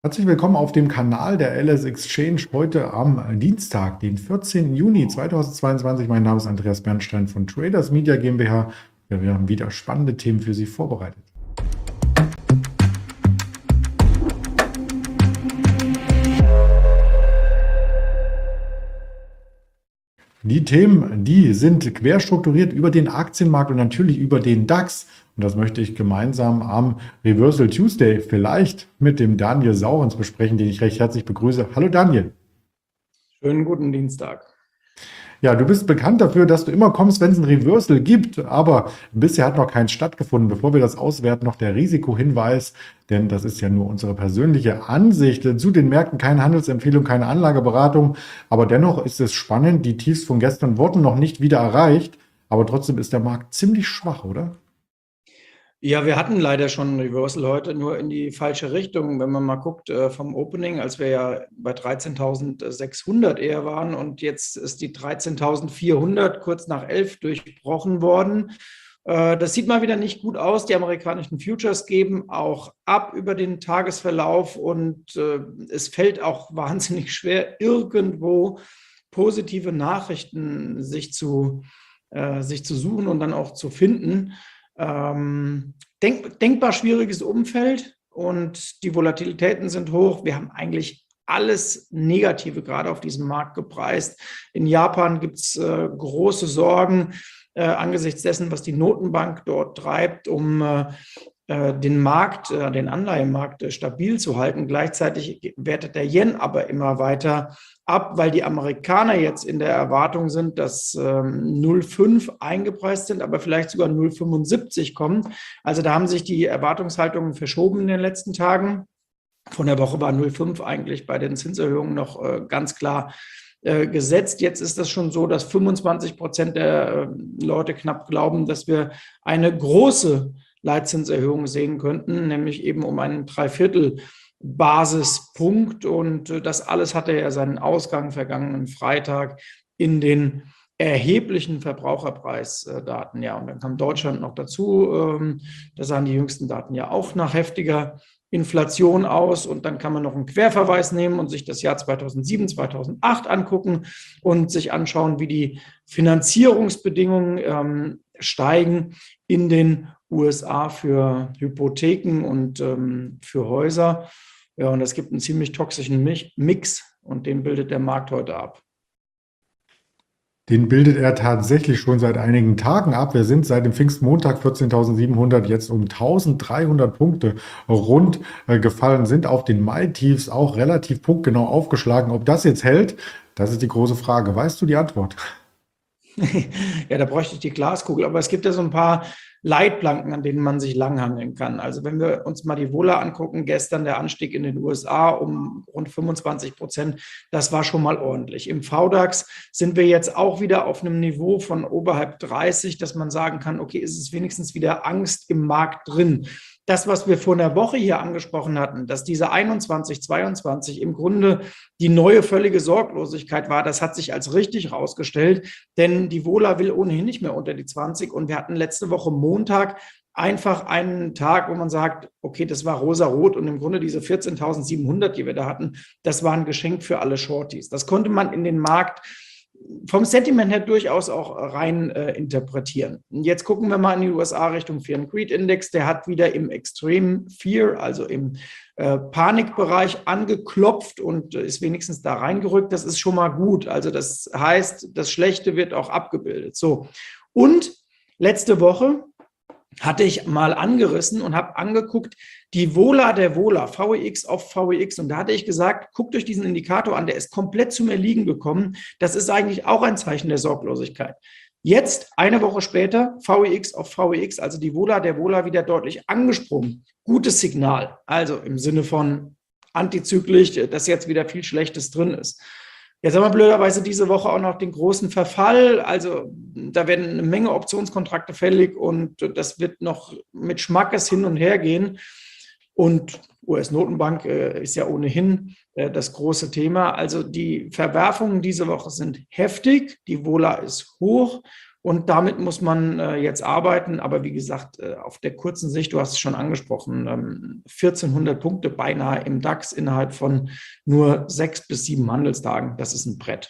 Herzlich willkommen auf dem Kanal der LS Exchange heute am Dienstag, den 14. Juni 2022. Mein Name ist Andreas Bernstein von Traders Media GmbH. Ja, wir haben wieder spannende Themen für Sie vorbereitet. Die Themen, die sind quer strukturiert über den Aktienmarkt und natürlich über den DAX. Und das möchte ich gemeinsam am Reversal Tuesday vielleicht mit dem Daniel Saurens besprechen, den ich recht herzlich begrüße. Hallo Daniel. Schönen guten Dienstag. Ja, du bist bekannt dafür, dass du immer kommst, wenn es ein Reversal gibt, aber bisher hat noch keins stattgefunden. Bevor wir das auswerten, noch der Risikohinweis, denn das ist ja nur unsere persönliche Ansicht zu den Märkten, keine Handelsempfehlung, keine Anlageberatung, aber dennoch ist es spannend, die Tiefs von gestern wurden noch nicht wieder erreicht, aber trotzdem ist der Markt ziemlich schwach, oder? Ja, wir hatten leider schon ein Reversal heute, nur in die falsche Richtung. Wenn man mal guckt vom Opening, als wir ja bei 13.600 eher waren und jetzt ist die 13.400 kurz nach 11 durchbrochen worden. Das sieht mal wieder nicht gut aus. Die amerikanischen Futures geben auch ab über den Tagesverlauf und es fällt auch wahnsinnig schwer, irgendwo positive Nachrichten sich zu suchen und dann auch zu finden. Denkbar schwieriges Umfeld und die Volatilitäten sind hoch. Wir haben eigentlich alles Negative gerade auf diesem Markt gepreist. In Japan gibt es große Sorgen angesichts dessen, was die Notenbank dort treibt, um den Markt, den Anleihenmarkt stabil zu halten. Gleichzeitig wertet der Yen aber immer weiter ab, weil die Amerikaner jetzt in der Erwartung sind, dass 0,5 eingepreist sind, aber vielleicht sogar 0,75 kommen. Also da haben sich die Erwartungshaltungen verschoben in den letzten Tagen. Von der Woche war 0,5 eigentlich bei den Zinserhöhungen noch ganz klar gesetzt. Jetzt ist es schon so, dass 25% der Leute knapp glauben, dass wir eine große Leitzinserhöhung sehen könnten, nämlich eben um einen Dreiviertel Basispunkt. Und das alles hatte ja seinen Ausgang vergangenen Freitag in den erheblichen Verbraucherpreisdaten. Ja, und dann kam Deutschland noch dazu. Da sahen die jüngsten Daten ja auch nach heftiger Inflation aus. Und dann kann man noch einen Querverweis nehmen und sich das Jahr 2007, 2008 angucken und sich anschauen, wie die Finanzierungsbedingungen steigen in den USA für Hypotheken und für Häuser. Ja, und es gibt einen ziemlich toxischen Mix und den bildet der Markt heute ab. Den bildet er tatsächlich schon seit einigen Tagen ab. Wir sind seit dem Pfingstmontag 14.700 jetzt um 1.300 Punkte rund gefallen, sind auf den Mai-Tiefs auch relativ punktgenau aufgeschlagen. Ob das jetzt hält, das ist die große Frage. Weißt du die Antwort? Ja, da bräuchte ich die Glaskugel, aber es gibt ja so ein paar Leitplanken, an denen man sich langhangeln kann. Also wenn wir uns mal die Vola angucken, gestern der Anstieg in den USA um rund 25%, das war schon mal ordentlich. Im VDAX sind wir jetzt auch wieder auf einem Niveau von oberhalb 30, dass man sagen kann, okay, ist es wenigstens wieder Angst im Markt drin. Das, was wir vor einer Woche hier angesprochen hatten, dass diese 21, 22 im Grunde die neue völlige Sorglosigkeit war, das hat sich als richtig rausgestellt, denn die Vola will ohnehin nicht mehr unter die 20 und wir hatten letzte Woche Montag einfach einen Tag, wo man sagt, okay, das war rosa-rot und im Grunde diese 14.700, die wir da hatten, das war ein Geschenk für alle Shorties. Das konnte man in den Markt vom Sentiment her durchaus auch rein interpretieren. Und jetzt gucken wir mal in die USA Richtung Fear and Greed Index. Der hat wieder im Extreme Fear, also im Panikbereich angeklopft und ist wenigstens da reingerückt. Das ist schon mal gut. Also das heißt, das Schlechte wird auch abgebildet. So. Und letzte Woche hatte ich mal angerissen und habe angeguckt, die Vola der Vola, VEX auf VEX. Und da hatte ich gesagt, guckt euch diesen Indikator an, der ist komplett zum Erliegen gekommen. Das ist eigentlich auch ein Zeichen der Sorglosigkeit. Jetzt, eine Woche später, VEX auf VEX, also die Vola der Vola wieder deutlich angesprungen. Gutes Signal, also im Sinne von antizyklisch, dass jetzt wieder viel Schlechtes drin ist. Jetzt haben wir blöderweise diese Woche auch noch den großen Verfall. Also da werden eine Menge Optionskontrakte fällig und das wird noch mit Schmackes hin und her gehen. Und US-Notenbank ist ja ohnehin das große Thema. Also die Verwerfungen diese Woche sind heftig, die Vola ist hoch Und damit muss man jetzt arbeiten. Aber wie gesagt, auf der kurzen Sicht, du hast es schon angesprochen, 1400 Punkte beinahe im DAX innerhalb von nur 6 bis 7 Handelstagen. Das ist ein Brett.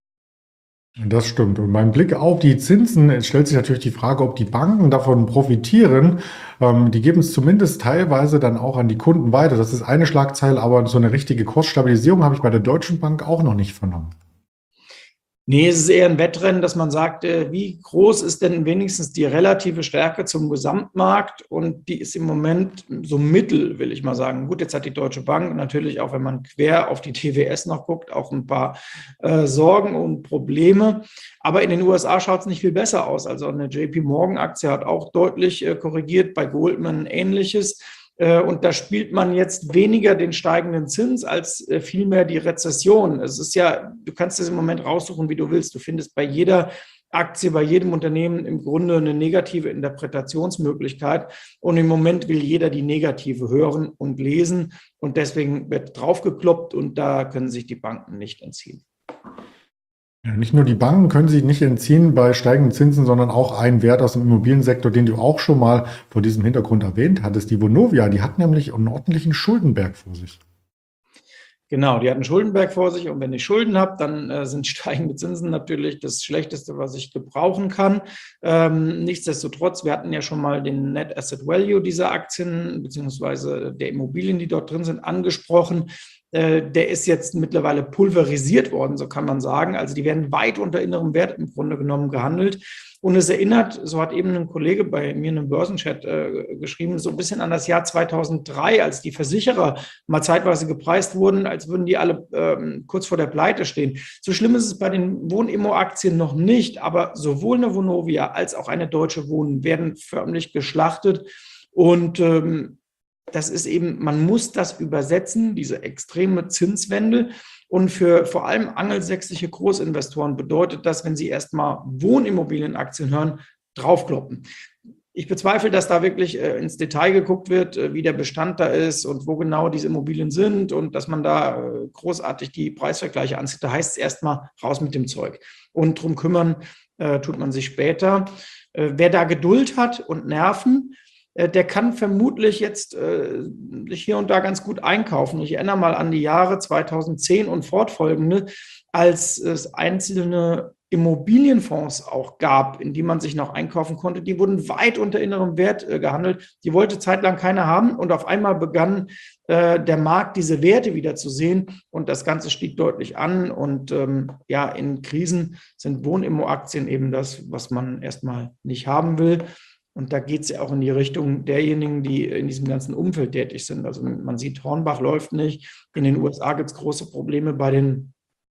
Das stimmt. Und beim Blick auf die Zinsen stellt sich natürlich die Frage, ob die Banken davon profitieren. Die geben es zumindest teilweise dann auch an die Kunden weiter. Das ist eine Schlagzeile, aber so eine richtige Kursstabilisierung habe ich bei der Deutschen Bank auch noch nicht vernommen. Nee, es ist eher ein Wettrennen, dass man sagt, wie groß ist denn wenigstens die relative Stärke zum Gesamtmarkt? Und die ist im Moment so mittel, will ich mal sagen. Gut, jetzt hat die Deutsche Bank natürlich auch, wenn man quer auf die TWS noch guckt, auch ein paar Sorgen und Probleme. Aber in den USA schaut es nicht viel besser aus. Also eine JP Morgan-Aktie hat auch deutlich korrigiert, bei Goldman Ähnliches. Und da spielt man jetzt weniger den steigenden Zins als vielmehr die Rezession. Es ist ja, du kannst das im Moment raussuchen, wie du willst. Du findest bei jeder Aktie, bei jedem Unternehmen im Grunde eine negative Interpretationsmöglichkeit. Und im Moment will jeder die negative hören und lesen. Und deswegen wird draufgekloppt und da können sich die Banken nicht entziehen. Ja, nicht nur die Banken können sich nicht entziehen bei steigenden Zinsen, sondern auch ein Wert aus dem Immobiliensektor, den du auch schon mal vor diesem Hintergrund erwähnt hattest. Die Vonovia, die hat nämlich einen ordentlichen Schuldenberg vor sich. Genau, die hat einen Schuldenberg vor sich und wenn ich Schulden habe, dann sind steigende Zinsen natürlich das Schlechteste, was ich gebrauchen kann. Nichtsdestotrotz, wir hatten ja schon mal den Net Asset Value dieser Aktien beziehungsweise der Immobilien, die dort drin sind, angesprochen. Der ist jetzt mittlerweile pulverisiert worden, so kann man sagen. Also die werden weit unter innerem Wert im Grunde genommen gehandelt. Und es erinnert, so hat eben ein Kollege bei mir in einem Börsenchat geschrieben, so ein bisschen an das Jahr 2003, als die Versicherer mal zeitweise gepreist wurden, als würden die alle kurz vor der Pleite stehen. So schlimm ist es bei den Wohnimmo-Aktien noch nicht, aber sowohl eine Vonovia als auch eine Deutsche Wohnen werden förmlich geschlachtet. Und das ist eben, man muss das übersetzen, diese extreme Zinswende. Und für vor allem angelsächsische Großinvestoren bedeutet das, wenn sie erstmal Wohnimmobilienaktien hören, draufkloppen. Ich bezweifle, dass da wirklich ins Detail geguckt wird, wie der Bestand da ist und wo genau diese Immobilien sind und dass man da großartig die Preisvergleiche anzieht. Da heißt es erstmal raus mit dem Zeug. Und drum kümmern tut man sich später. Wer da Geduld hat und Nerven, der kann vermutlich jetzt sich hier und da ganz gut einkaufen. Ich erinnere mal an die Jahre 2010 und fortfolgende, als es einzelne Immobilienfonds auch gab, in die man sich noch einkaufen konnte. Die wurden weit unter innerem Wert gehandelt. Die wollte zeitlang keiner haben und auf einmal begann der Markt diese Werte wieder zu sehen und das Ganze stieg deutlich an. Und ja, in Krisen sind Wohnimmo-Aktien eben das, was man erstmal nicht haben will. Und da geht es ja auch in die Richtung derjenigen, die in diesem ganzen Umfeld tätig sind. Also man sieht, Hornbach läuft nicht. In den USA gibt es große Probleme bei den,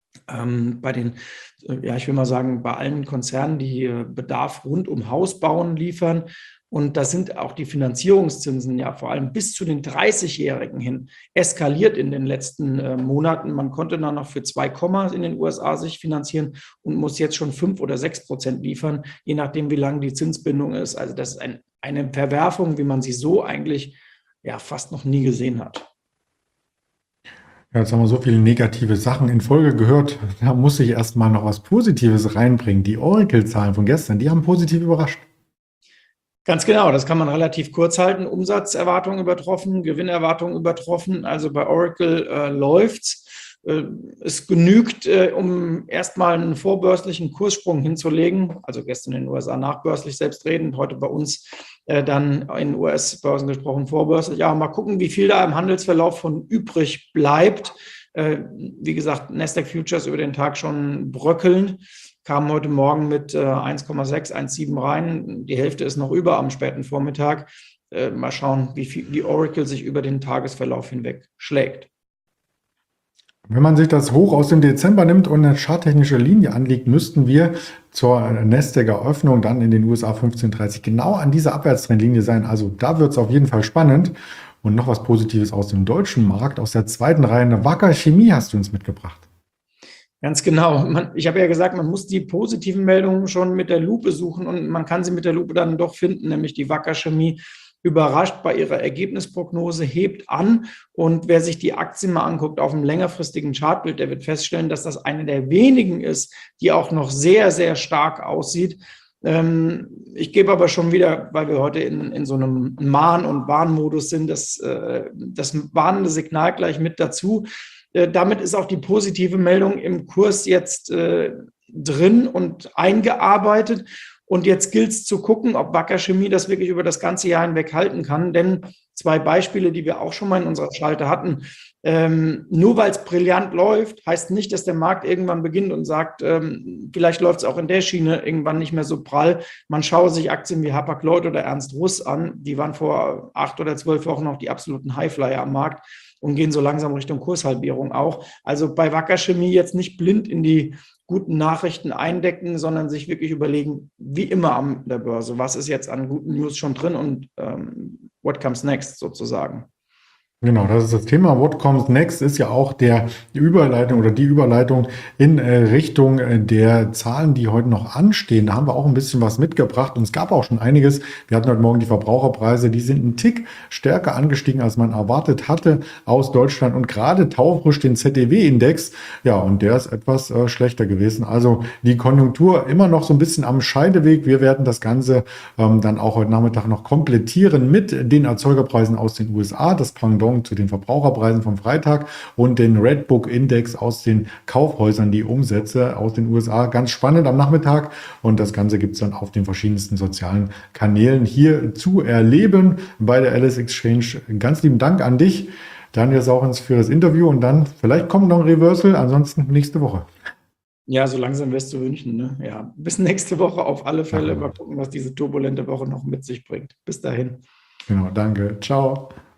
ja, ich will mal sagen, bei allen Konzernen, die Bedarf rund um Haus bauen, liefern. Und da sind auch die Finanzierungszinsen ja vor allem bis zu den 30-Jährigen hin eskaliert in den letzten Monaten. Man konnte dann noch für 2, in den USA sich finanzieren und muss jetzt schon 5 oder 6% liefern, je nachdem, wie lang die Zinsbindung ist. Also das ist eine Verwerfung, wie man sie so eigentlich ja fast noch nie gesehen hat. Ja, jetzt haben wir so viele negative Sachen in Folge gehört. Da muss ich erstmal noch was Positives reinbringen. Die Oracle-Zahlen von gestern, die haben positiv überrascht. Ganz genau, das kann man relativ kurz halten. Umsatzerwartungen übertroffen, Gewinnerwartungen übertroffen. Also bei Oracle läuft's. Es genügt, um erstmal einen vorbörslichen Kurssprung hinzulegen. Also gestern in den USA nachbörslich selbstredend, heute bei uns dann in US-Börsen gesprochen vorbörslich. Ja, mal gucken, wie viel da im Handelsverlauf von übrig bleibt. Wie gesagt, Nasdaq Futures über den Tag schon bröckelnd. Kamen heute Morgen mit 1,6, 1,7 rein. Die Hälfte ist noch über am späten Vormittag. Mal schauen, wie Oracle sich über den Tagesverlauf hinweg schlägt. Wenn man sich das Hoch aus dem Dezember nimmt und eine charttechnische Linie anlegt, müssten wir zur Nasdaq-Eröffnung dann in den USA 15:30 genau an dieser Abwärtstrendlinie sein. Also da wird es auf jeden Fall spannend. Und noch was Positives aus dem deutschen Markt, aus der zweiten Reihe. Eine Wacker Chemie hast du uns mitgebracht. Ganz genau. Ich habe ja gesagt, man muss die positiven Meldungen schon mit der Lupe suchen und man kann sie mit der Lupe dann doch finden, nämlich die Wacker Chemie überrascht bei ihrer Ergebnisprognose, hebt an und wer sich die Aktien mal anguckt auf einem längerfristigen Chartbild, der wird feststellen, dass das eine der wenigen ist, die auch noch sehr, sehr stark aussieht. Ich gebe aber schon wieder, weil wir heute in so einem Mahn- und Warnmodus sind, das warnende Signal gleich mit dazu. Damit ist auch die positive Meldung im Kurs jetzt drin und eingearbeitet. Und jetzt gilt es zu gucken, ob Wacker Chemie das wirklich über das ganze Jahr hinweg halten kann. Denn 2 Beispiele, die wir auch schon mal in unserer Schalte hatten, nur weil es brillant läuft, heißt nicht, dass der Markt irgendwann beginnt und sagt, vielleicht läuft es auch in der Schiene irgendwann nicht mehr so prall. Man schaue sich Aktien wie Hapag-Lloyd oder Ernst Russ an. Die waren vor 8 oder 12 Wochen noch die absoluten Highflyer am Markt und gehen so langsam Richtung Kurshalbierung auch. Also bei Wacker Chemie jetzt nicht blind in die guten Nachrichten eindecken, sondern sich wirklich überlegen, wie immer an der Börse, was ist jetzt an guten News schon drin und what comes next sozusagen. Genau, das ist das Thema. What comes next ist ja auch die Überleitung in Richtung der Zahlen, die heute noch anstehen. Da haben wir auch ein bisschen was mitgebracht und es gab auch schon einiges. Wir hatten heute Morgen die Verbraucherpreise, die sind einen Tick stärker angestiegen, als man erwartet hatte aus Deutschland und gerade taufrisch den ZDW-Index. Ja, und der ist etwas schlechter gewesen. Also die Konjunktur immer noch so ein bisschen am Scheideweg. Wir werden das Ganze dann auch heute Nachmittag noch komplettieren mit den Erzeugerpreisen aus den USA, das Pendant zu den Verbraucherpreisen vom Freitag und den Redbook-Index aus den Kaufhäusern, die Umsätze aus den USA. Ganz spannend am Nachmittag und das Ganze gibt es dann auf den verschiedensten sozialen Kanälen hier zu erleben bei der Alice Exchange. Ganz lieben Dank an dich, Daniel Sauchens, für das Interview und dann vielleicht kommt noch ein Reversal, ansonsten nächste Woche. Ja, so langsam wirst du wünschen. Ne? Ja, bis nächste Woche auf alle Fälle. Mal gucken, was diese turbulente Woche noch mit sich bringt. Bis dahin. Genau, danke. Ciao.